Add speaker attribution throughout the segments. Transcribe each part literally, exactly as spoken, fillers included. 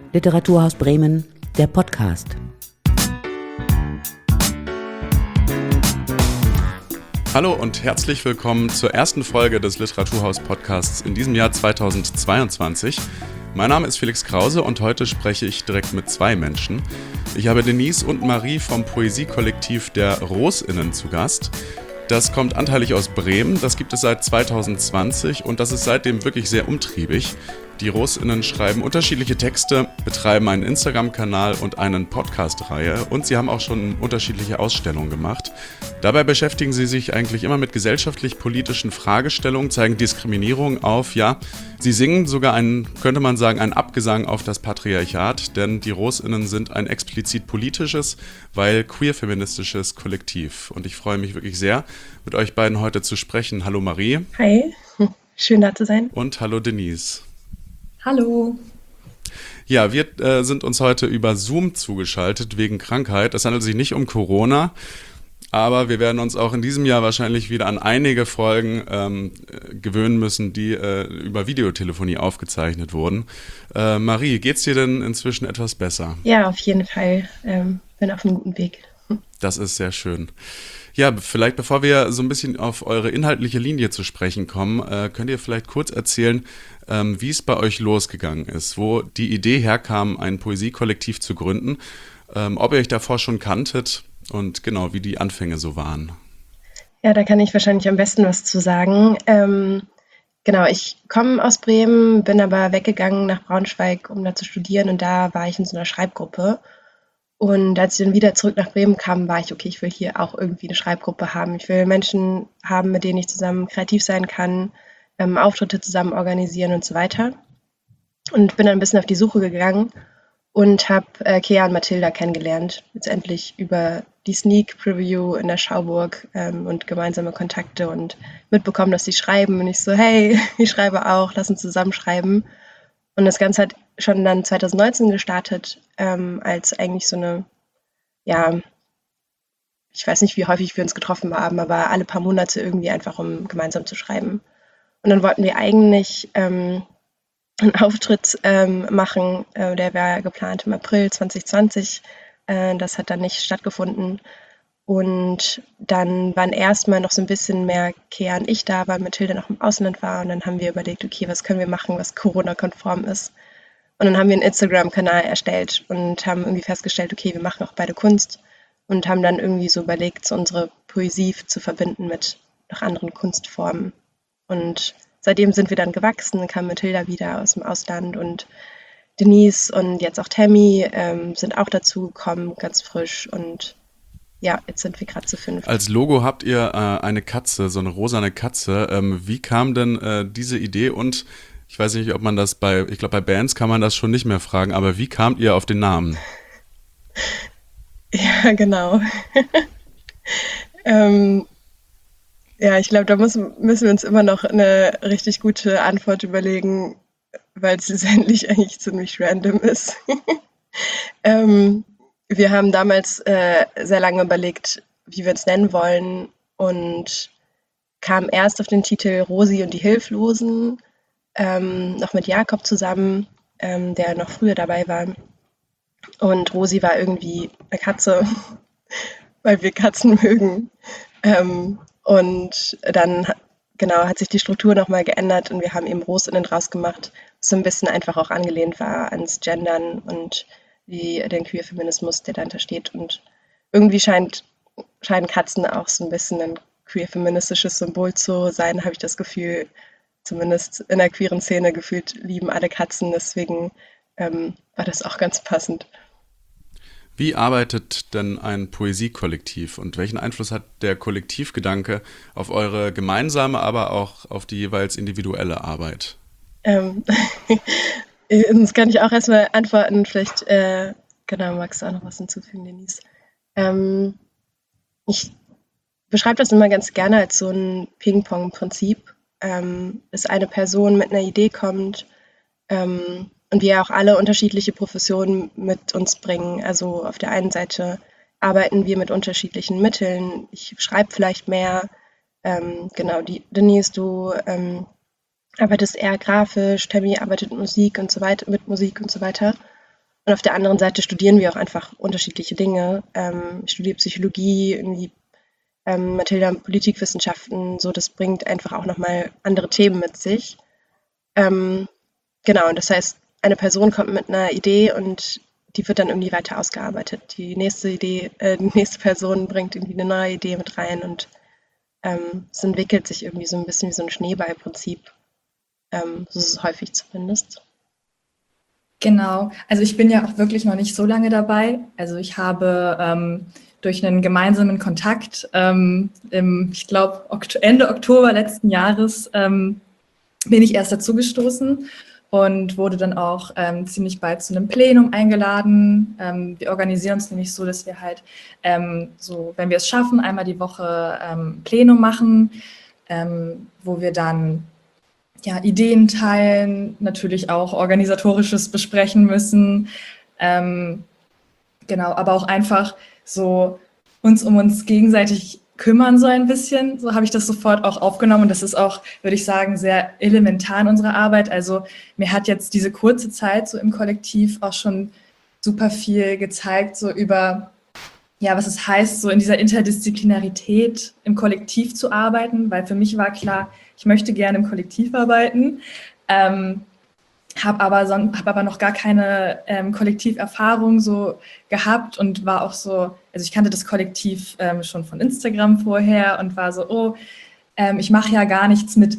Speaker 1: Literaturhaus Bremen, der Podcast.
Speaker 2: Hallo und herzlich willkommen zur ersten Folge des Literaturhaus-Podcasts in diesem Jahr zweitausendzweiundzwanzig. Mein Name ist Felix Krause und heute spreche ich direkt mit zwei Menschen. Ich habe Denise und Marie vom Poesiekollektiv der RosInnen zu Gast. Das kommt anteilig aus Bremen, das gibt es seit zweitausendzwanzig und das ist seitdem wirklich sehr umtriebig. Die RosInnen schreiben unterschiedliche Texte, betreiben einen Instagram-Kanal und eine Podcast-Reihe und sie haben auch schon unterschiedliche Ausstellungen gemacht. Dabei beschäftigen sie sich eigentlich immer mit gesellschaftlich-politischen Fragestellungen, zeigen Diskriminierung auf, ja, sie singen sogar einen, könnte man sagen, einen Abgesang auf das Patriarchat, denn die RosInnen sind ein explizit politisches, weil queer-feministisches Kollektiv. Und ich freue mich wirklich sehr, mit euch beiden heute zu sprechen. Hallo Marie.
Speaker 3: Hi, schön da zu sein.
Speaker 2: Und hallo Denise.
Speaker 3: Hallo.
Speaker 2: Ja, wir äh, sind uns heute über Zoom zugeschaltet wegen Krankheit. Es handelt sich nicht um Corona, aber wir werden uns auch in diesem Jahr wahrscheinlich wieder an einige Folgen ähm, gewöhnen müssen, die äh, über Videotelefonie aufgezeichnet wurden. Äh, Marie, geht's dir denn inzwischen etwas besser?
Speaker 3: Ja, auf jeden Fall. Ähm, bin auf einem guten Weg.
Speaker 2: Das ist sehr schön. Ja, vielleicht bevor wir so ein bisschen auf eure inhaltliche Linie zu sprechen kommen, äh, könnt ihr vielleicht kurz erzählen, ähm, wie es bei euch losgegangen ist, wo die Idee herkam, ein Poesiekollektiv zu gründen, ähm, ob ihr euch davor schon kanntet und genau, wie die Anfänge so waren.
Speaker 3: Ja, da kann ich wahrscheinlich am besten was zu sagen. Ähm, genau, ich komme aus Bremen, bin aber weggegangen nach Braunschweig, um da zu studieren und da war ich in so einer Schreibgruppe. Und als ich dann wieder zurück nach Bremen kam, war ich, okay, ich will hier auch irgendwie eine Schreibgruppe haben. Ich will Menschen haben, mit denen ich zusammen kreativ sein kann, ähm, Auftritte zusammen organisieren und so weiter. Und bin dann ein bisschen auf die Suche gegangen und habe äh, Kea und Mathilda kennengelernt. Letztendlich über die Sneak Preview in der Schauburg ähm, und gemeinsame Kontakte und mitbekommen, dass sie schreiben. Und ich so, hey, ich schreibe auch, lass uns zusammen schreiben. Und das Ganze hat schon dann zweitausendneunzehn gestartet, ähm, als eigentlich so eine, ja, ich weiß nicht, wie häufig wir uns getroffen haben, aber alle paar Monate irgendwie einfach, um gemeinsam zu schreiben. Und dann wollten wir eigentlich ähm, einen Auftritt ähm, machen, äh, der war geplant im April zwanzig zwanzig. Äh, das hat dann nicht stattgefunden. Und dann waren erstmal noch so ein bisschen mehr Kea und ich da, weil Mathilde noch im Ausland war. Und dann haben wir überlegt, okay, was können wir machen, was Corona-konform ist. Und dann haben wir einen Instagram-Kanal erstellt und haben irgendwie festgestellt, okay, wir machen auch beide Kunst. Und haben dann irgendwie so überlegt, so unsere Poesie zu verbinden mit noch anderen Kunstformen. Und seitdem sind wir dann gewachsen, kam Mathilda wieder aus dem Ausland und Denise und jetzt auch Tammy ähm, sind auch dazu gekommen, ganz frisch. Und ja, jetzt sind wir gerade zu fünf.
Speaker 2: Als Logo habt ihr äh, eine Katze, so eine rosane Katze. Ähm, wie kam denn äh, diese Idee? Und ich weiß nicht, ob man das bei, ich glaube, bei Bands kann man das schon nicht mehr fragen, aber wie kamt ihr auf den Namen?
Speaker 3: Ja, genau. ähm, ja, ich glaube, da muss, müssen wir uns immer noch eine richtig gute Antwort überlegen, weil es letztendlich eigentlich ziemlich random ist. ähm, Wir haben damals äh, sehr lange überlegt, wie wir uns nennen wollen und kamen erst auf den Titel Rosi und die Hilflosen, ähm, noch mit Jakob zusammen, ähm, der noch früher dabei war. Und Rosi war irgendwie eine Katze, weil wir Katzen mögen. Ähm, und dann genau hat sich die Struktur nochmal geändert und wir haben eben RosInnen draus gemacht, was so ein bisschen einfach auch angelehnt war ans Gendern und wie den Queer-Feminismus, der dahinter steht. Und irgendwie scheint, scheinen Katzen auch so ein bisschen ein queer-feministisches Symbol zu sein, habe ich das Gefühl. Zumindest in der queeren Szene gefühlt lieben alle Katzen, deswegen ähm, war das auch ganz passend.
Speaker 2: Wie arbeitet denn ein Poesiekollektiv und welchen Einfluss hat der Kollektivgedanke auf eure gemeinsame, aber auch auf die jeweils individuelle Arbeit?
Speaker 3: Ähm, das kann ich auch erstmal antworten. Vielleicht, äh, genau, magst du auch noch was hinzufügen, Denise? Ähm, ich beschreibe das immer ganz gerne als so ein Ping-Pong-Prinzip, ähm, dass eine Person mit einer Idee kommt ähm, und wir auch alle unterschiedliche Professionen mit uns bringen. Also auf der einen Seite arbeiten wir mit unterschiedlichen Mitteln. Ich schreibe vielleicht mehr. Ähm, genau, die Denise, du ähm, arbeitest eher grafisch, Tammy arbeitet mit Musik und so weiter, mit Musik und so weiter. Und auf der anderen Seite studieren wir auch einfach unterschiedliche Dinge. Ähm, ich studiere Psychologie, irgendwie ähm, Mathilda Politikwissenschaften, so das bringt einfach auch nochmal andere Themen mit sich. Ähm, genau, und das heißt, eine Person kommt mit einer Idee und die wird dann irgendwie weiter ausgearbeitet. Die nächste Idee, äh, die nächste Person bringt irgendwie eine neue Idee mit rein und ähm, es entwickelt sich irgendwie so ein bisschen wie so ein Schneeballprinzip. Ähm, so ist es häufig zumindest.
Speaker 4: Genau, also ich bin ja auch wirklich noch nicht so lange dabei. Also ich habe ähm, durch einen gemeinsamen Kontakt ähm, im, ich glaube, Okt- Ende Oktober letzten Jahres ähm, bin ich erst dazu gestoßen und wurde dann auch ähm, ziemlich bald zu einem Plenum eingeladen. Ähm, wir organisieren uns nämlich so, dass wir halt ähm, so, wenn wir es schaffen, einmal die Woche ähm, Plenum machen, ähm, wo wir dann ja, Ideen teilen, natürlich auch Organisatorisches besprechen müssen. Ähm, genau, aber auch einfach so uns um uns gegenseitig kümmern so ein bisschen. So habe ich das sofort auch aufgenommen und das ist auch, würde ich sagen, sehr elementar in unserer Arbeit. Also mir hat jetzt diese kurze Zeit so im Kollektiv auch schon super viel gezeigt, so über ja, was es heißt, so in dieser Interdisziplinarität im Kollektiv zu arbeiten, weil für mich war klar, ich möchte gerne im Kollektiv arbeiten, ähm, habe aber, son- hab aber noch gar keine ähm, Kollektiverfahrung so gehabt und war auch so, also ich kannte das Kollektiv ähm, schon von Instagram vorher und war so, oh, ähm, ich mache ja gar nichts mit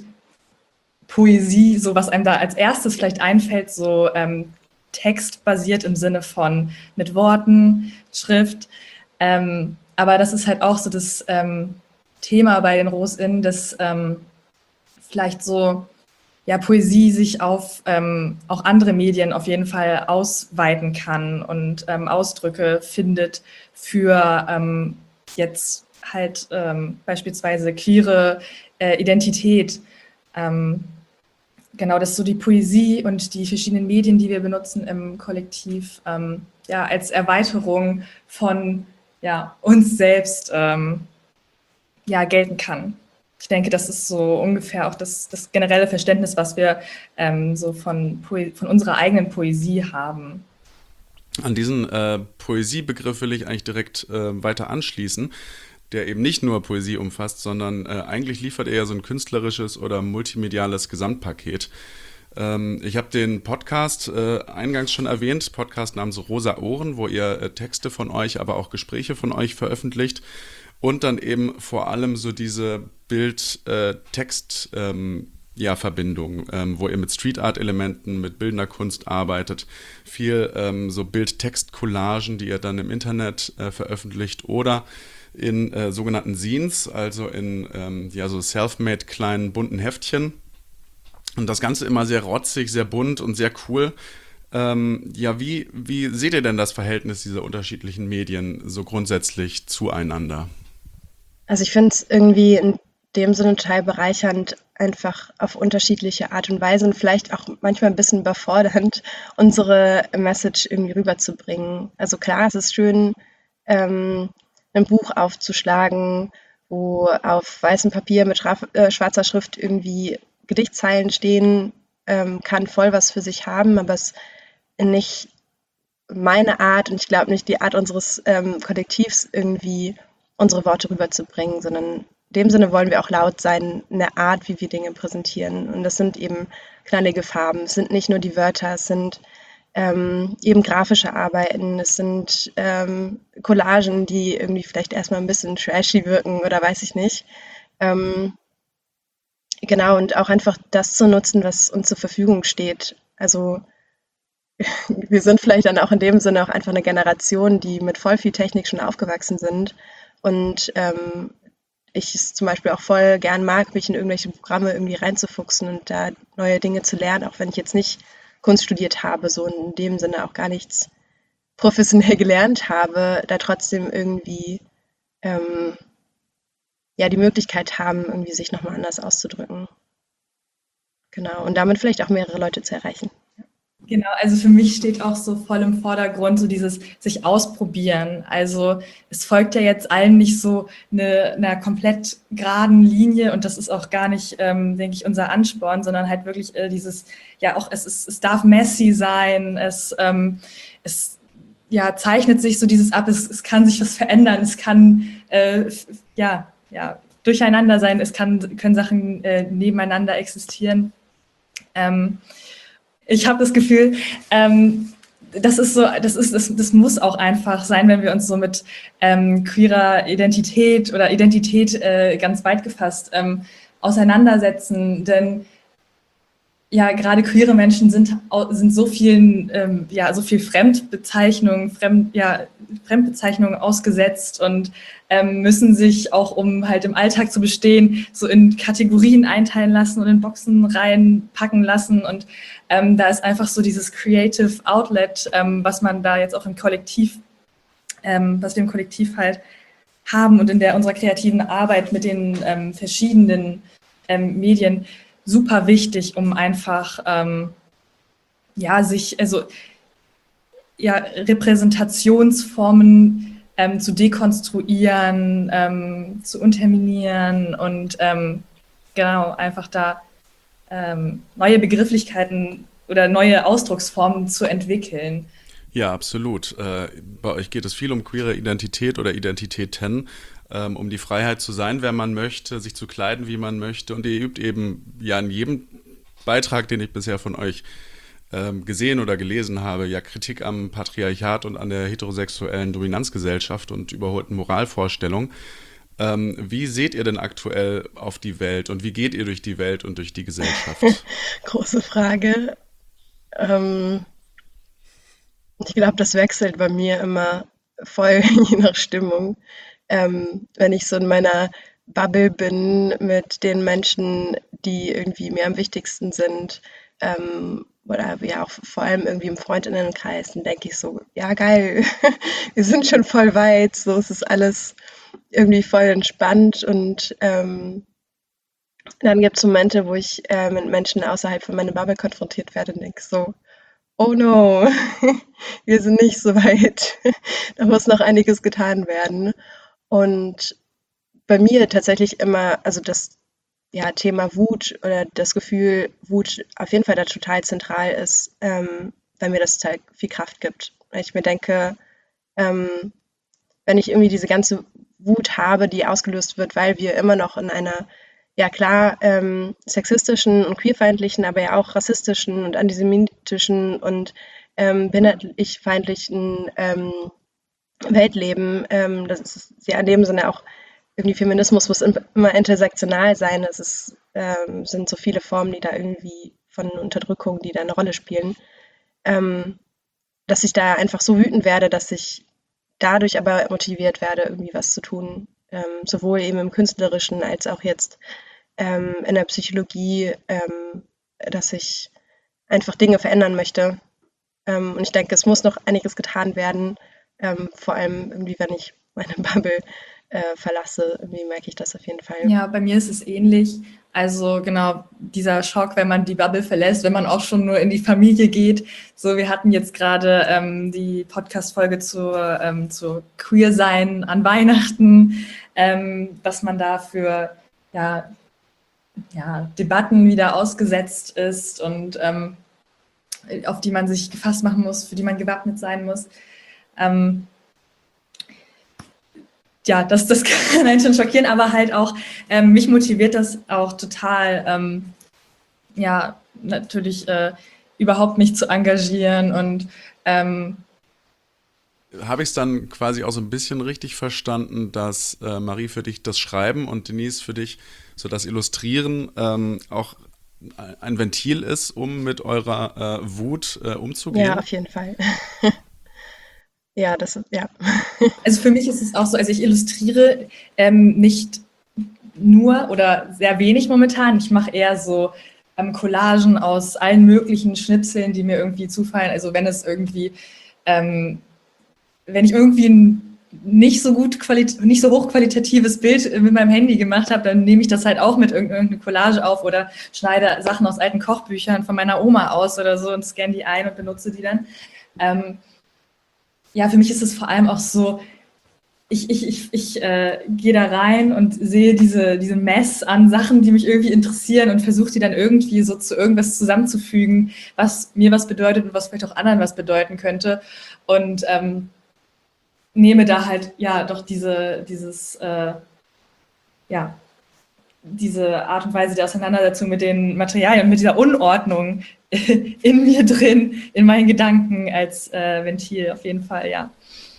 Speaker 4: Poesie, so was einem da als erstes vielleicht einfällt, so ähm, textbasiert im Sinne von mit Worten, Schrift. Ähm, aber das ist halt auch so das ähm, Thema bei den RosInnen, dass ähm, vielleicht so ja, Poesie sich auf ähm, auch andere Medien auf jeden Fall ausweiten kann und ähm, Ausdrücke findet für ähm, jetzt halt ähm, beispielsweise queere äh, Identität. Ähm, genau, dass so die Poesie und die verschiedenen Medien, die wir benutzen im Kollektiv, ähm, ja, als Erweiterung von ja, uns selbst ähm, ja, gelten kann. Ich denke, das ist so ungefähr auch das, das generelle Verständnis, was wir ähm, so von, Poe- von unserer eigenen Poesie haben.
Speaker 2: An diesen äh, Poesiebegriff will ich eigentlich direkt äh, weiter anschließen, der eben nicht nur Poesie umfasst, sondern äh, eigentlich liefert er ja so ein künstlerisches oder multimediales Gesamtpaket. Ähm, ich habe den Podcast äh, eingangs schon erwähnt, Podcast namens Rosa Ohren, wo ihr äh, Texte von euch, aber auch Gespräche von euch veröffentlicht und dann eben vor allem so diese Bild-Text- ähm, ja, Verbindung, ähm, wo ihr mit Street Art Elementen, mit bildender Kunst arbeitet, viel ähm, so Bild-Text-Collagen, die ihr dann im Internet äh, veröffentlicht oder in äh, sogenannten Zines, also in ähm, ja, so self-made kleinen bunten Heftchen. Und das Ganze immer sehr rotzig, sehr bunt und sehr cool. Ähm, ja, wie, wie seht ihr denn das Verhältnis dieser unterschiedlichen Medien so grundsätzlich zueinander?
Speaker 3: Also ich finde es irgendwie in dem Sinne total bereichernd, einfach auf unterschiedliche Art und Weise und vielleicht auch manchmal ein bisschen überfordernd, unsere Message irgendwie rüberzubringen. Also klar, es ist schön, ähm, ein Buch aufzuschlagen, wo auf weißem Papier mit Schraf äh, schwarzer Schrift irgendwie Gedichtzeilen stehen, ähm, kann voll was für sich haben, aber es nicht meine Art und ich glaube nicht die Art unseres ähm, Kollektivs irgendwie unsere Worte rüberzubringen, sondern in dem Sinne wollen wir auch laut sein, eine Art, wie wir Dinge präsentieren. Und das sind eben knallige Farben. Es sind nicht nur die Wörter, es sind ähm, eben grafische Arbeiten, es sind ähm, Collagen, die irgendwie vielleicht erstmal ein bisschen trashy wirken oder weiß ich nicht. Ähm, genau, und auch einfach das zu nutzen, was uns zur Verfügung steht. Also wir sind vielleicht dann auch in dem Sinne auch einfach eine Generation, die mit voll viel Technik schon aufgewachsen sind und ähm, ich es zum Beispiel auch voll gern mag, mich in irgendwelche Programme irgendwie reinzufuchsen und da neue Dinge zu lernen, auch wenn ich jetzt nicht Kunst studiert habe, so in dem Sinne auch gar nichts professionell gelernt habe, da trotzdem irgendwie ähm, ja die Möglichkeit haben, irgendwie sich nochmal anders auszudrücken. Genau. Und damit vielleicht auch mehrere Leute zu erreichen.
Speaker 4: Genau, also für mich steht auch so voll im Vordergrund so dieses sich ausprobieren. Also es folgt ja jetzt allen nicht so eine, einer komplett geraden Linie und das ist auch gar nicht, ähm, denke ich, unser Ansporn, sondern halt wirklich äh, dieses, ja auch es ist, es darf messy sein, es, ähm, es ja, zeichnet sich so dieses ab, es, es kann sich was verändern, es kann äh, f- ja, ja, durcheinander sein, es kann, können Sachen äh, nebeneinander existieren. Ähm, Ich habe das Gefühl, ähm, das ist so, das ist, das, das muss auch einfach sein, wenn wir uns so mit ähm, queerer Identität oder Identität äh, ganz weit gefasst ähm, auseinandersetzen. Denn ja, gerade queere Menschen sind, au- sind so vielen, ähm, ja, so viel Fremdbezeichnungen, Fremd, ja, Fremdbezeichnungen ausgesetzt und ähm, müssen sich auch, um halt im Alltag zu bestehen, so in Kategorien einteilen lassen und in Boxen reinpacken lassen. Und ähm, da ist einfach so dieses Creative Outlet, ähm, was man da jetzt auch im Kollektiv, ähm, was wir im Kollektiv halt haben und in der unserer kreativen Arbeit mit den ähm, verschiedenen ähm, Medien super wichtig, um einfach ähm, ja sich also ja Repräsentationsformen ähm, zu dekonstruieren, ähm, zu unterminieren und ähm, genau einfach da ähm, neue Begrifflichkeiten oder neue Ausdrucksformen zu entwickeln.
Speaker 2: Ja, absolut. Äh, bei euch geht es viel um queere Identität oder Identitäten, ähm, um die Freiheit zu sein, wer man möchte, sich zu kleiden, wie man möchte. Und ihr übt eben ja in jedem Beitrag, den ich bisher von euch ähm, gesehen oder gelesen habe, ja Kritik am Patriarchat und an der heterosexuellen Dominanzgesellschaft und überholten Moralvorstellungen. Ähm, wie seht ihr denn aktuell auf die Welt und wie geht ihr durch die Welt und durch die Gesellschaft?
Speaker 3: Große Frage. Ähm, ich glaube, das wechselt bei mir immer voll je nach Stimmung. Ähm, wenn ich so in meiner Bubble bin mit den Menschen, die irgendwie mir am wichtigsten sind, ähm, oder ja auch vor allem irgendwie im Freundinnenkreis, dann denke ich so, ja geil, wir sind schon voll weit, so es ist alles irgendwie voll entspannt und ähm, dann gibt es Momente, wo ich äh, mit Menschen außerhalb von meiner Bubble konfrontiert werde und denke so, oh no, wir sind nicht so weit. Da muss noch einiges getan werden. Und bei mir tatsächlich immer, also das ja, Thema Wut oder das Gefühl, Wut auf jeden Fall da total zentral ist, ähm, weil mir das halt viel Kraft gibt. Weil ich mir denke, ähm, wenn ich irgendwie diese ganze Wut habe, die ausgelöst wird, weil wir immer noch in einer, ja klar, ähm, sexistischen und queerfeindlichen, aber ja auch rassistischen und antisemitischen und ähm, behindertenfeindlichen ähm, Welt leben. Ähm, das ist ja in dem Sinne auch irgendwie Feminismus muss im- immer intersektional sein. Es ist, ähm, sind so viele Formen, die da irgendwie von Unterdrückung, die da eine Rolle spielen, ähm, dass ich da einfach so wütend werde, dass ich dadurch aber motiviert werde, irgendwie was zu tun, ähm, sowohl eben im Künstlerischen als auch jetzt ähm, in der Psychologie, ähm, dass ich einfach Dinge verändern möchte. Ähm, und ich denke, es muss noch einiges getan werden, ähm, vor allem irgendwie, wenn ich meine Bubble äh, verlasse, irgendwie merke ich das auf jeden Fall.
Speaker 4: Ja, bei mir ist es ähnlich. Also genau dieser Schock, wenn man die Bubble verlässt, wenn man auch schon nur in die Familie geht. So, wir hatten jetzt gerade ähm, die Podcast-Folge zu, ähm, zu Queer-Sein an Weihnachten, ähm, was man da für ja, ja, Debatten wieder ausgesetzt ist und ähm, auf die man sich gefasst machen muss, für die man gewappnet sein muss. Ähm, ja, das, das kann einen schon schockieren, aber halt auch, ähm, mich motiviert das auch total, ähm, ja, natürlich äh, überhaupt mich zu engagieren und ähm,
Speaker 2: Habe ich es dann quasi auch so ein bisschen richtig verstanden, dass äh, Marie für dich das Schreiben und Denise für dich so das Illustrieren ähm, auch ein Ventil ist, um mit eurer äh, Wut äh,
Speaker 3: Ja,
Speaker 2: umzugehen?
Speaker 3: auf jeden Fall. Ja, das ist, ja.
Speaker 4: also für mich ist es auch so, also ich illustriere ähm, nicht nur oder sehr wenig momentan. Ich mache eher so ähm, Collagen aus allen möglichen Schnipseln, die mir irgendwie zufallen. Also wenn es irgendwie, ähm, wenn ich irgendwie ein nicht so gut qualit- nicht so hochqualitatives Bild mit meinem Handy gemacht habe, dann nehme ich das halt auch mit irgendeine Collage auf oder schneide Sachen aus alten Kochbüchern von meiner Oma aus oder so und scanne die ein und benutze die dann. Ähm, ja, für mich ist es vor allem auch so, ich, ich, ich, ich äh, gehe da rein und sehe diese, diese Mess an Sachen, die mich irgendwie interessieren und versuche die dann irgendwie so zu irgendwas zusammenzufügen, was mir was bedeutet und was vielleicht auch anderen was bedeuten könnte. Und ähm, nehme da halt ja doch diese, dieses, äh, ja, diese Art und Weise der Auseinandersetzung mit den Materialien und mit dieser Unordnung in mir drin, in meinen Gedanken als äh, Ventil auf jeden Fall, ja.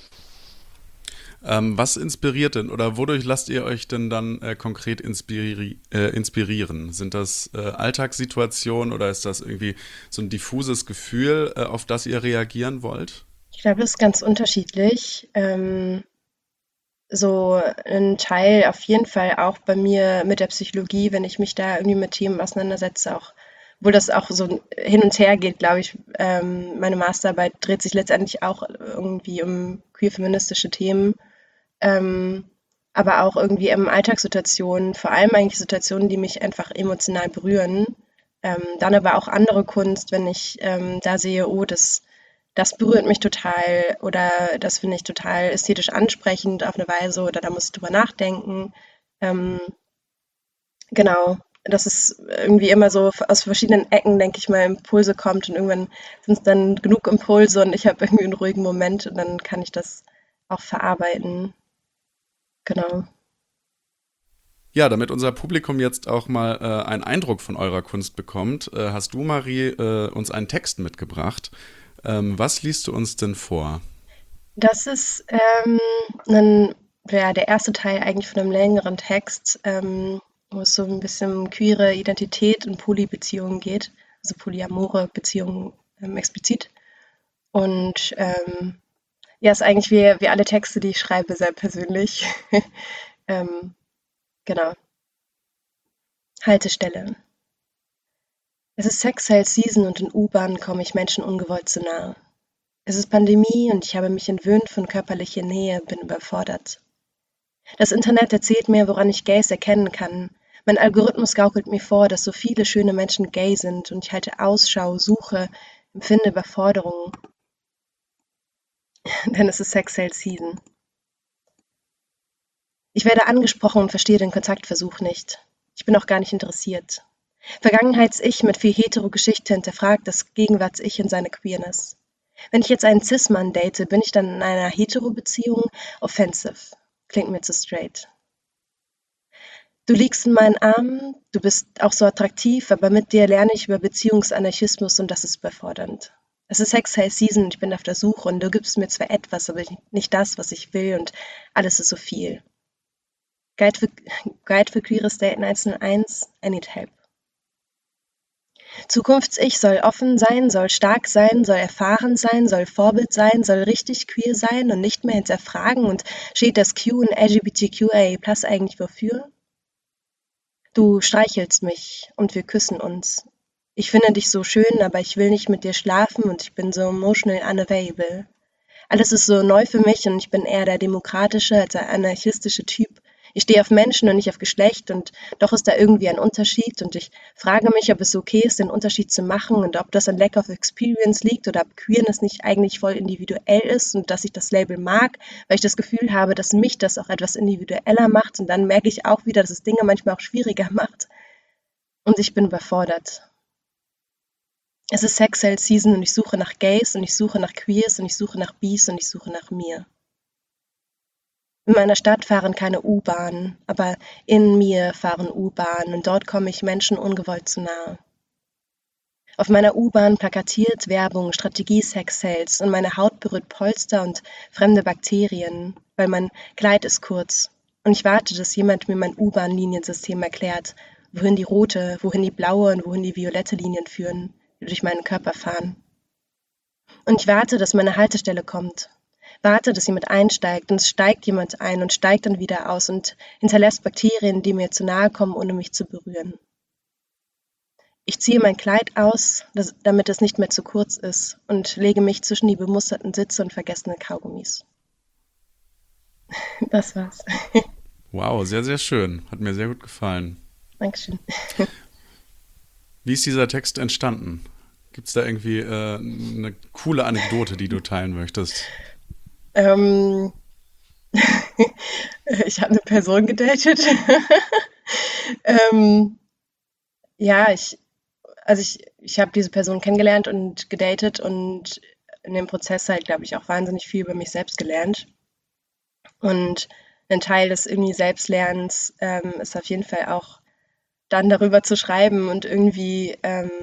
Speaker 2: Ähm, was inspiriert denn oder wodurch lasst ihr euch denn dann äh, konkret inspiri äh, inspirieren? Sind das äh, Alltagssituationen oder ist das irgendwie so ein diffuses Gefühl, äh, auf das ihr reagieren wollt?
Speaker 3: Ich glaube, das ist ganz unterschiedlich. Ähm, so ein Teil auf jeden Fall auch bei mir mit der Psychologie, wenn ich mich da irgendwie mit Themen auseinandersetze, auch obwohl das auch so hin und her geht, glaube ich. Ähm, meine Masterarbeit dreht sich letztendlich auch irgendwie um queer-feministische Themen, ähm, aber auch irgendwie in Alltagssituationen, vor allem eigentlich Situationen, die mich einfach emotional berühren. Ähm, dann aber auch andere Kunst, wenn ich ähm, da sehe, oh, das das berührt mich total oder das finde ich total ästhetisch ansprechend auf eine Weise oder da muss ich drüber nachdenken. Ähm, genau, das ist irgendwie immer so f- aus verschiedenen Ecken, denke ich mal, Impulse kommt und irgendwann sind es dann genug Impulse und ich habe irgendwie einen ruhigen Moment und dann kann ich das auch verarbeiten. Genau.
Speaker 2: Ja, damit unser Publikum jetzt auch mal äh, einen Eindruck von eurer Kunst bekommt, äh, hast du, Marie, äh, uns einen Text mitgebracht. Ähm, was liest du uns denn vor?
Speaker 3: Das ist ähm, ein, ja, der erste Teil eigentlich von einem längeren Text, ähm, wo es so ein bisschen um queere Identität und Polybeziehungen geht, also polyamore Beziehungen ähm, explizit. Und ähm, ja, ist eigentlich wie, wie alle Texte, die ich schreibe, sehr persönlich. ähm, genau. Haltestelle. Es ist Sex Sale Season und in U-Bahnen komme ich Menschen ungewollt zu nahe. Es ist Pandemie und ich habe mich entwöhnt von körperlicher Nähe, bin überfordert. Das Internet erzählt mir, woran ich Gays erkennen kann. Mein Algorithmus gaukelt mir vor, dass so viele schöne Menschen gay sind und ich halte Ausschau, suche, empfinde Überforderung, denn es ist Sex Sale Season. Ich werde angesprochen und verstehe den Kontaktversuch nicht. Ich bin auch gar nicht interessiert. Vergangenheits-Ich mit viel Hetero-Geschichte hinterfragt das Gegenwarts-Ich in seine Queerness. Wenn ich jetzt einen Cis-Mann date, bin ich dann in einer Hetero-Beziehung? Offensive. Klingt mir zu straight. Du liegst in meinen Armen, du bist auch so attraktiv, aber mit dir lerne ich über Beziehungsanarchismus und das ist überfordernd. Es ist Sex High Season und ich bin auf der Suche und du gibst mir zwar etwas, aber nicht das, was ich will und alles ist so viel. Guide für, Guide für queeres Date eins null eins, I need help. Zukunfts-Ich soll offen sein, soll stark sein, soll erfahren sein, soll Vorbild sein, soll richtig queer sein und nicht mehr hinterfragen und steht das Q in L G B T Q A plus eigentlich wofür? Du streichelst mich und wir küssen uns. Ich finde dich so schön, aber ich will nicht mit dir schlafen und ich bin so emotional unavailable. Alles ist so neu für mich und ich bin eher der demokratische als der anarchistische Typ. Ich stehe auf Menschen und nicht auf Geschlecht und doch ist da irgendwie ein Unterschied und ich frage mich, ob es okay ist, den Unterschied zu machen und ob das an Lack of Experience liegt oder ob Queerness nicht eigentlich voll individuell ist und dass ich das Label mag, weil ich das Gefühl habe, dass mich das auch etwas individueller macht und dann merke ich auch wieder, dass es Dinge manchmal auch schwieriger macht und ich bin überfordert. Es ist Sex Sale Season und ich suche nach Gays und ich suche nach Queers und ich suche nach Bis und ich suche nach mir. In meiner Stadt fahren keine U-Bahnen, aber in mir fahren U-Bahnen und dort komme ich Menschen ungewollt zu nahe. Auf meiner U-Bahn plakatiert Werbung, Strategie-Sex-Sales und meine Haut berührt Polster und fremde Bakterien, weil mein Kleid ist kurz. Und ich warte, dass jemand mir mein U-Bahn-Liniensystem erklärt, wohin die rote, wohin die blaue und wohin die violette Linien führen, die durch meinen Körper fahren. Und ich warte, dass meine Haltestelle kommt. Warte, dass jemand einsteigt und es steigt jemand ein und steigt dann wieder aus und hinterlässt Bakterien, die mir zu nahe kommen, ohne mich zu berühren. Ich ziehe mein Kleid aus, das, damit es nicht mehr zu kurz ist und lege mich zwischen die bemusterten Sitze und vergessene Kaugummis. Das war's.
Speaker 2: Wow, sehr, sehr schön. Hat mir sehr gut gefallen.
Speaker 3: Dankeschön.
Speaker 2: Wie ist dieser Text entstanden? Gibt es da irgendwie äh, eine coole Anekdote, die du teilen möchtest?
Speaker 3: Ähm, ich habe eine Person gedatet. ähm, ja, ich, also ich, ich habe diese Person kennengelernt und gedatet und in dem Prozess halt, glaube ich, auch wahnsinnig viel über mich selbst gelernt. Und ein Teil des irgendwie Selbstlernens ähm, ist auf jeden Fall auch dann darüber zu schreiben und irgendwie ähm,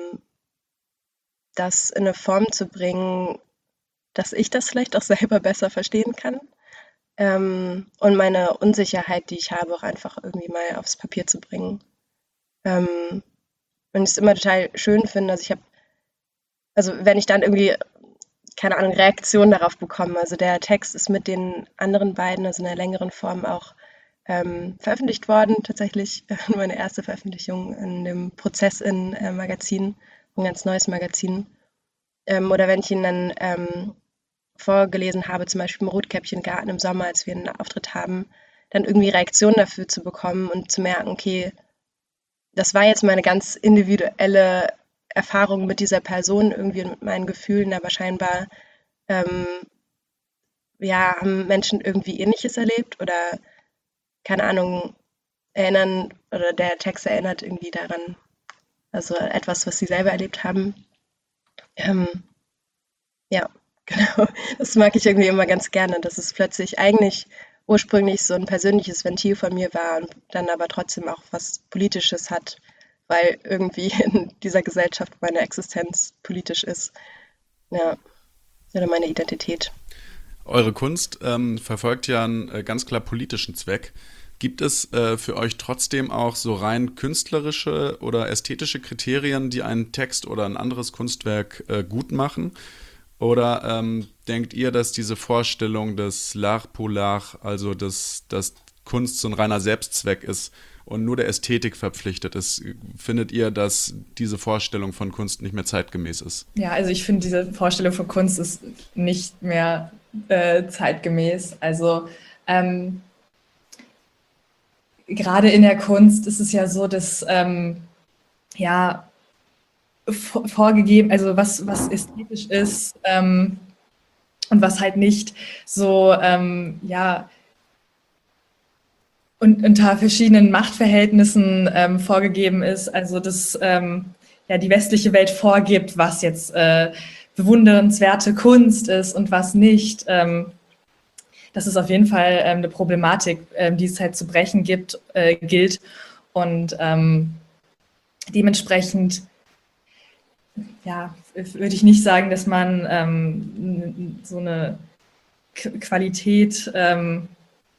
Speaker 3: das in eine Form zu bringen, dass ich das vielleicht auch selber besser verstehen kann. Ähm, und meine Unsicherheit, die ich habe, auch einfach irgendwie mal aufs Papier zu bringen. Ähm, und ich es immer total schön finde, also ich habe, also wenn ich dann irgendwie, keine Ahnung, Reaktionen darauf bekomme. Also der Text ist mit den anderen beiden, also in einer längeren Form auch ähm, veröffentlicht worden, tatsächlich äh, meine erste Veröffentlichung in dem Prozess in äh, Magazin, ein ganz neues Magazin. Ähm, oder wenn ich ihn dann ähm, vorgelesen habe, zum Beispiel im Rotkäppchengarten im Sommer, als wir einen Auftritt haben, dann irgendwie Reaktionen dafür zu bekommen und zu merken, okay, das war jetzt meine ganz individuelle Erfahrung mit dieser Person irgendwie und mit meinen Gefühlen, aber scheinbar ähm, ja, haben Menschen irgendwie Ähnliches erlebt oder keine Ahnung, erinnern oder der Text erinnert irgendwie daran, also etwas, was sie selber erlebt haben. Ähm, ja, genau. Das mag ich irgendwie immer ganz gerne, dass es plötzlich eigentlich ursprünglich so ein persönliches Ventil von mir war und dann aber trotzdem auch was Politisches hat, weil irgendwie in dieser Gesellschaft meine Existenz politisch ist. Ja, oder meine Identität.
Speaker 2: Eure Kunst ähm, verfolgt ja einen äh, ganz klar politischen Zweck. Gibt es äh, für euch trotzdem auch so rein künstlerische oder ästhetische Kriterien, die einen Text oder ein anderes Kunstwerk äh, gut machen? Oder ähm, denkt ihr, dass diese Vorstellung des L'art pour l'art, also dass, dass Kunst so ein reiner Selbstzweck ist und nur der Ästhetik verpflichtet ist, findet ihr, dass diese Vorstellung von Kunst nicht mehr zeitgemäß ist?
Speaker 4: Ja, also ich finde, diese Vorstellung von Kunst ist nicht mehr äh, zeitgemäß. Also ähm, gerade in der Kunst ist es ja so, dass ähm, ja vor- vorgegeben, also was, was ästhetisch ist ähm, und was halt nicht so, ähm, ja, und unter verschiedenen Machtverhältnissen ähm, vorgegeben ist. Also dass ähm, ja die westliche Welt vorgibt, was jetzt äh, bewundernswerte Kunst ist und was nicht. Ähm, das ist auf jeden Fall ähm, eine Problematik, ähm, die es halt zu brechen gibt, äh, gilt. Und ähm, dementsprechend ja, würde ich nicht sagen, dass man ähm, so eine K Qualität, ähm,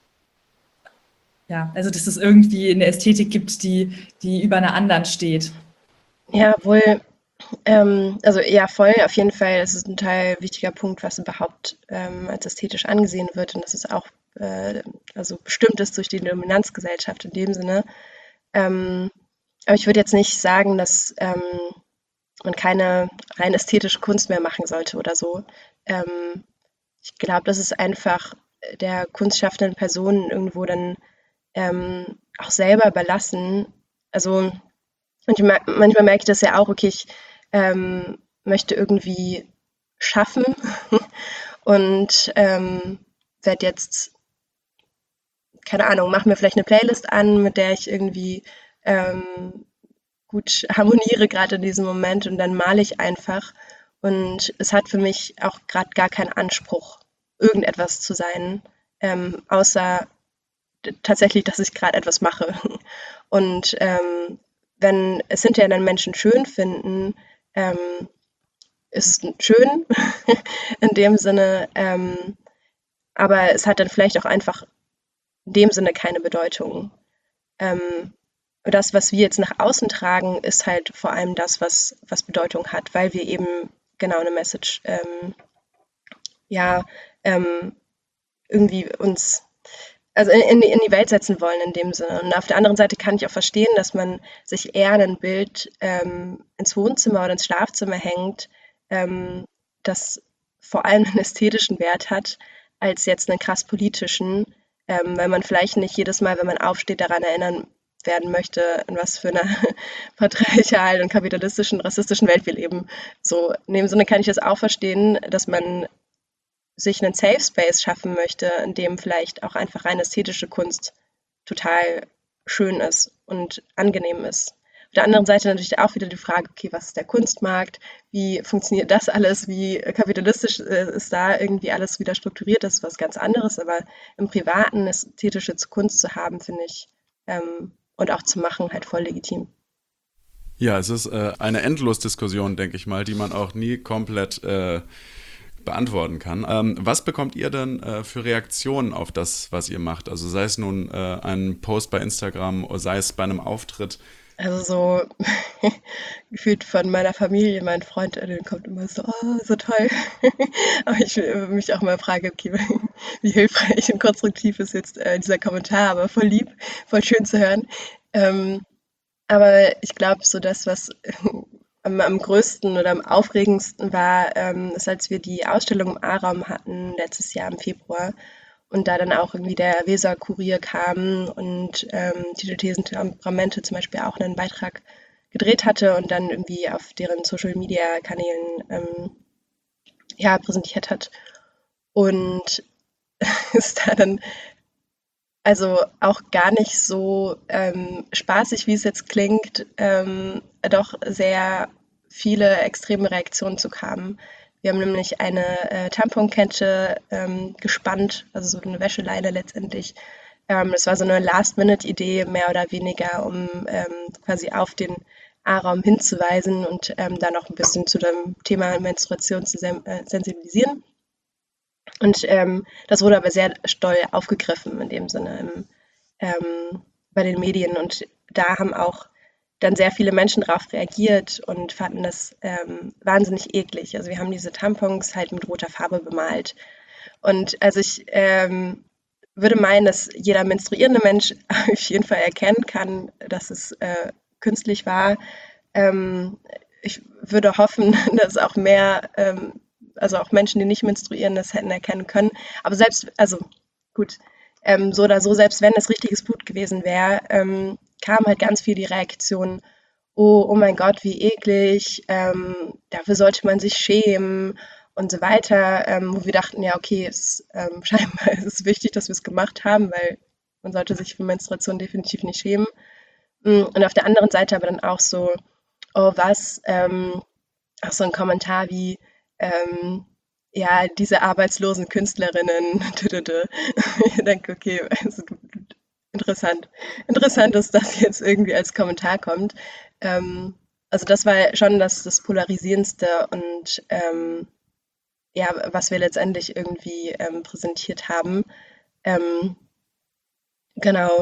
Speaker 4: ja, also dass es irgendwie eine Ästhetik gibt, die, die über einer anderen steht.
Speaker 3: Ja, wohl, ähm, also ja, voll, auf jeden Fall. Das ist ein total wichtiger Punkt, was überhaupt ähm, als ästhetisch angesehen wird und dass es auch äh, also bestimmt ist durch die Dominanzgesellschaft in dem Sinne. Ähm, aber ich würde jetzt nicht sagen, dass ähm, man keine rein ästhetische Kunst mehr machen sollte oder so. Ähm, ich glaube, das ist einfach der kunstschaffenden Person irgendwo dann ähm, auch selber überlassen. Also manchmal, manchmal merke ich das ja auch, okay, ich ähm, möchte irgendwie schaffen und ähm, werde jetzt, keine Ahnung, mache mir vielleicht eine Playlist an, mit der ich irgendwie ähm, gut harmoniere gerade in diesem Moment und dann male ich einfach. Und es hat für mich auch gerade gar keinen Anspruch, irgendetwas zu sein, ähm, außer tatsächlich, dass ich gerade etwas mache. Und ähm, wenn es hinterher dann Menschen schön finden, ähm, ist es schön in dem Sinne, ähm, aber es hat dann vielleicht auch einfach in dem Sinne keine Bedeutung. Ähm, das, was wir jetzt nach außen tragen, ist halt vor allem das, was, was Bedeutung hat, weil wir eben genau eine Message ähm, ja ähm, irgendwie uns also in, in, die, in die Welt setzen wollen in dem Sinne. Und auf der anderen Seite kann ich auch verstehen, dass man sich eher ein Bild ähm, ins Wohnzimmer oder ins Schlafzimmer hängt, ähm, das vor allem einen ästhetischen Wert hat, als jetzt einen krass politischen, ähm, weil man vielleicht nicht jedes Mal, wenn man aufsteht, daran erinnern werden möchte, in was für einer patriarchalen und kapitalistischen, rassistischen Welt wir leben. So, in dem Sinne kann ich das auch verstehen, dass man sich einen Safe Space schaffen möchte, in dem vielleicht auch einfach rein ästhetische Kunst total schön ist und angenehm ist. Auf der anderen Seite natürlich auch wieder die Frage, okay, was ist der Kunstmarkt? Wie funktioniert das alles? Wie kapitalistisch äh, ist da irgendwie alles wieder strukturiert? Das ist was ganz anderes, aber im Privaten ästhetische Kunst zu haben, finde ich, ähm, und auch zu machen, halt voll legitim.
Speaker 2: Ja, es ist äh, eine Endlosdiskussion, denke ich mal, die man auch nie komplett äh, beantworten kann. Ähm, was bekommt ihr denn äh, für Reaktionen auf das, was ihr macht? Also sei es nun äh, ein Post bei Instagram oder sei es bei einem Auftritt?
Speaker 3: Also so gefühlt von meiner Familie, mein Freund, der kommt immer so, oh, so toll. Aber ich äh, mich auch mal frage, okay, wie hilfreich und konstruktiv ist jetzt äh, dieser Kommentar, aber voll lieb, voll schön zu hören. Ähm, aber ich glaube, so das, was am, am größten oder am aufregendsten war, ähm, ist, als wir die Ausstellung im A-Raum hatten, letztes Jahr im Februar. Und da dann auch irgendwie der Weser-Kurier kam und ähm, Tito Thesen Temperamente zum Beispiel auch einen Beitrag gedreht hatte und dann irgendwie auf deren Social-Media-Kanälen ähm, ja, präsentiert hat. Und ist da dann also auch gar nicht so ähm, spaßig, wie es jetzt klingt, ähm, doch sehr viele extreme Reaktionen zu kamen. Wir haben nämlich eine äh, Tamponkette ähm, gespannt, also so eine Wäscheleine letztendlich. Ähm, das war so eine Last-Minute-Idee, mehr oder weniger, um ähm, quasi auf den A-Raum hinzuweisen und ähm, da noch ein bisschen zu dem Thema Menstruation zu sen äh, sensibilisieren. Und ähm, das wurde aber sehr doll aufgegriffen in dem Sinne im, ähm, bei den Medien. Und da haben auch dann sehr viele Menschen darauf reagiert und fanden das ähm, wahnsinnig eklig. Also wir haben diese Tampons halt mit roter Farbe bemalt. Und also ich ähm, würde meinen, dass jeder menstruierende Mensch auf jeden Fall erkennen kann, dass es äh, künstlich war. Ähm, ich würde hoffen, dass auch mehr, ähm, also auch Menschen, die nicht menstruieren, das hätten erkennen können. Aber selbst, also gut, ähm, so oder so, selbst wenn es richtiges Blut gewesen wäre, ähm, kam halt ganz viel die Reaktion, oh, oh mein Gott, wie eklig, ähm, dafür sollte man sich schämen und so weiter, ähm, wo wir dachten, ja, okay, es, ähm, scheinbar ist es wichtig, dass wir es gemacht haben, weil man sollte sich für Menstruation definitiv nicht schämen. Und auf der anderen Seite aber dann auch so, oh was, ähm, auch so ein Kommentar wie, ähm, ja, diese arbeitslosen Künstlerinnen, ich denke, okay, also, interessant. Interessant, dass das jetzt irgendwie als Kommentar kommt. Ähm, also das war schon das, das Polarisierendste und ähm, ja, was wir letztendlich irgendwie ähm, präsentiert haben. Ähm, genau.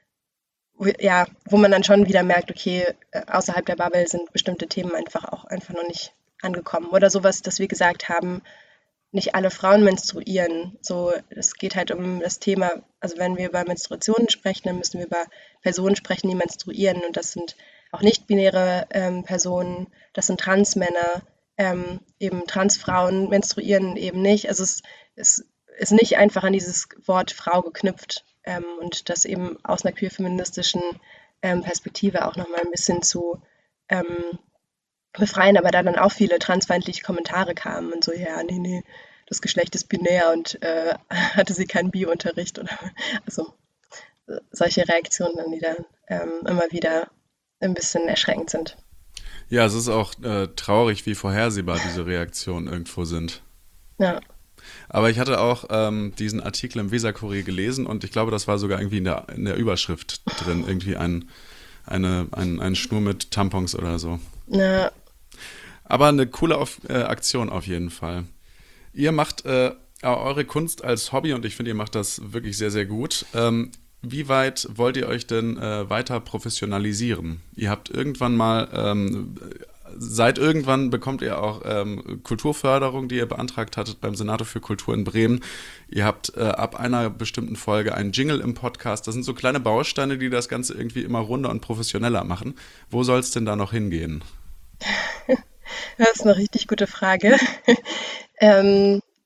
Speaker 3: Wo- Ja, wo man dann schon wieder merkt, okay, äh, außerhalb der Bubble sind bestimmte Themen einfach auch einfach noch nicht angekommen. Oder sowas, dass wir gesagt haben, nicht alle Frauen menstruieren. So, es geht halt um das Thema, also wenn wir über Menstruationen sprechen, dann müssen wir über Personen sprechen, die menstruieren. Und das sind auch nicht-binäre ähm, Personen, das sind Transmänner, ähm, eben Transfrauen menstruieren eben nicht. Also es, es ist nicht einfach an dieses Wort Frau geknüpft ähm, und das eben aus einer queer-feministischen ähm, Perspektive auch nochmal ein bisschen zu ähm, befreien, aber da dann auch viele transfeindliche Kommentare kamen und so, ja, nee, nee, das Geschlecht ist binär und äh, hatte sie keinen Bio-Unterricht oder also äh, solche Reaktionen dann, die dann ähm, immer wieder ein bisschen erschreckend sind.
Speaker 2: Ja, es ist auch äh, traurig, wie vorhersehbar diese Reaktionen irgendwo sind.
Speaker 3: Ja,
Speaker 2: Aber ich hatte auch ähm, diesen Artikel im Weser-Kurier gelesen und ich glaube, das war sogar irgendwie in der, in der Überschrift drin, irgendwie ein, eine, ein, ein Schnur mit Tampons oder so.
Speaker 3: na,
Speaker 2: Aber eine coole auf, äh, Aktion auf jeden Fall. Ihr macht äh, eure Kunst als Hobby und ich finde, ihr macht das wirklich sehr, sehr gut. Ähm, wie weit wollt ihr euch denn äh, weiter professionalisieren? Ihr habt irgendwann mal, ähm, seit irgendwann bekommt ihr auch ähm, Kulturförderung, die ihr beantragt hattet beim Senator für Kultur in Bremen. Ihr habt äh, ab einer bestimmten Folge einen Jingle im Podcast. Das sind so kleine Bausteine, die das Ganze irgendwie immer runder und professioneller machen. Wo soll es denn da noch hingehen?
Speaker 3: das ist eine richtig gute Frage. ähm,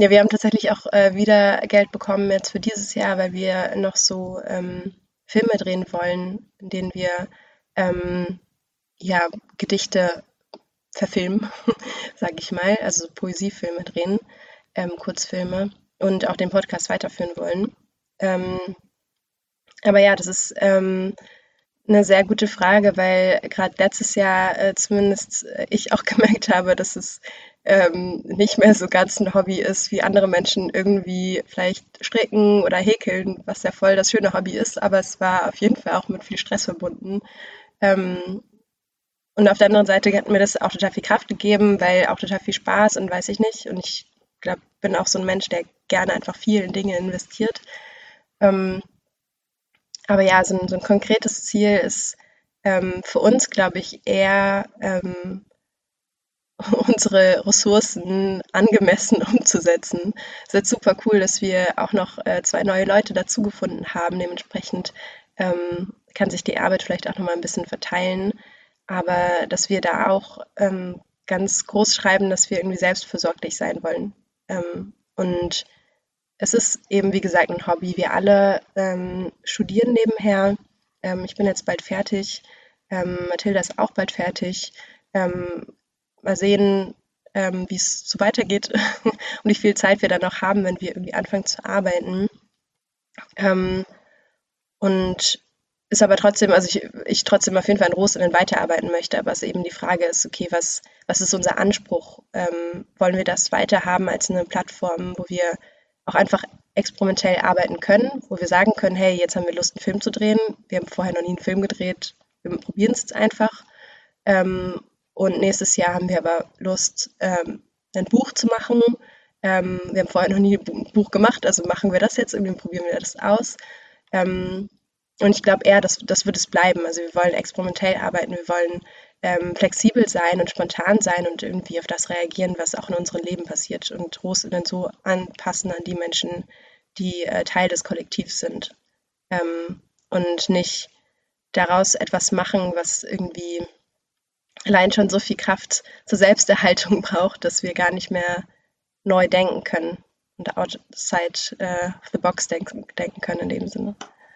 Speaker 3: ja, wir haben tatsächlich auch äh, wieder Geld bekommen jetzt für dieses Jahr, weil wir noch so ähm, Filme drehen wollen, in denen wir ähm, ja, Gedichte verfilmen, sage ich mal, also so Poesiefilme drehen, ähm, Kurzfilme und auch den Podcast weiterführen wollen. Ähm, aber ja, das ist ähm, eine sehr gute Frage, weil gerade letztes Jahr äh, zumindest äh, ich auch gemerkt habe, dass es ähm, nicht mehr so ganz ein Hobby ist, wie andere Menschen irgendwie vielleicht stricken oder häkeln, was ja voll das schöne Hobby ist, aber es war auf jeden Fall auch mit viel Stress verbunden. Ähm, und auf der anderen Seite hat mir das auch total viel Kraft gegeben, weil auch total viel Spaß und weiß ich nicht. Und ich glaube, bin auch so ein Mensch, der gerne einfach viel in Dinge investiert. Ähm, aber ja, so ein, so ein konkretes Ziel ist ähm, für uns, glaube ich, eher ähm, unsere Ressourcen angemessen umzusetzen. Es ist jetzt super cool, dass wir auch noch äh, zwei neue Leute dazu gefunden haben. Dementsprechend ähm, kann sich die Arbeit vielleicht auch noch mal ein bisschen verteilen. Aber dass wir da auch ähm, ganz groß schreiben, dass wir irgendwie selbstversorglich sein wollen. Ähm, und es ist eben, wie gesagt, ein Hobby. Wir alle ähm, studieren nebenher. Ähm, ich bin jetzt bald fertig. Ähm, Mathilda ist auch bald fertig. Ähm, mal sehen, ähm, wie es so weitergeht und wie viel Zeit wir dann noch haben, wenn wir irgendwie anfangen zu arbeiten. Ähm, und ist aber trotzdem, also ich, ich trotzdem auf jeden Fall in Rohsinnen weiterarbeiten möchte, aber es eben die Frage ist, okay, was, was ist unser Anspruch? Ähm, wollen wir das weiterhaben als eine Plattform, wo wir auch einfach experimentell arbeiten können, wo wir sagen können, hey, jetzt haben wir Lust, einen Film zu drehen. Wir haben vorher noch nie einen Film gedreht. Wir probieren es jetzt einfach. Ähm, und nächstes Jahr haben wir aber Lust, ähm, ein Buch zu machen. Ähm, wir haben vorher noch nie ein Buch gemacht, also machen wir das jetzt, irgendwie probieren wir das aus. Ähm, und ich glaube eher, das, das wird es bleiben. Also wir wollen experimentell arbeiten, wir wollen ähm, flexibel sein und spontan sein und irgendwie auf das reagieren, was auch in unserem Leben passiert und Rohsinnen so anpassen an die Menschen, die äh, Teil des Kollektivs sind. Ähm, und nicht daraus etwas machen, was irgendwie allein schon so viel Kraft zur Selbsterhaltung braucht, dass wir gar nicht mehr neu denken können und outside äh, of the box denken, denken können in dem Sinne.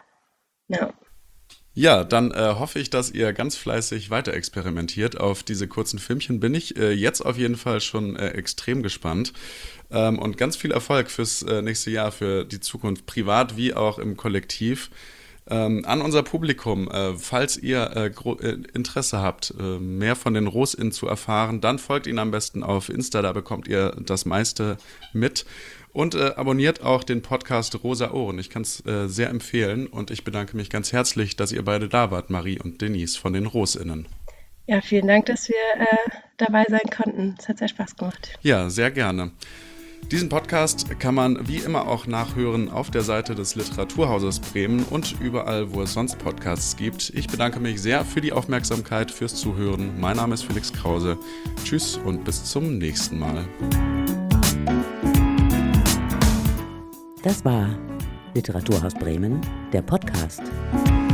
Speaker 3: Ja.
Speaker 2: Ja, dann äh, hoffe ich, dass ihr ganz fleißig weiter experimentiert. Auf diese kurzen Filmchen bin ich äh, jetzt auf jeden Fall schon äh, extrem gespannt. Ähm, und ganz viel Erfolg fürs äh, nächste Jahr, für die Zukunft, privat wie auch im Kollektiv. Ähm, an unser Publikum, äh, falls ihr äh, gro- äh, Interesse habt, äh, mehr von den RohsInnen zu erfahren, dann folgt ihnen am besten auf Insta, da bekommt ihr das meiste mit. Und äh, abonniert auch den Podcast Rosa Ohren. Ich kann es äh, sehr empfehlen und ich bedanke mich ganz herzlich, dass ihr beide da wart, Marie und Denise von den RohsInnen.
Speaker 3: Ja, vielen Dank, dass wir äh, dabei sein konnten. Es hat sehr Spaß gemacht.
Speaker 2: Ja, sehr gerne. Diesen Podcast kann man wie immer auch nachhören auf der Seite des Literaturhauses Bremen und überall, wo es sonst Podcasts gibt. Ich bedanke mich sehr für die Aufmerksamkeit, fürs Zuhören. Mein Name ist Felix Krause. Tschüss und bis zum nächsten Mal.
Speaker 1: Das war Literaturhaus Bremen, der Podcast.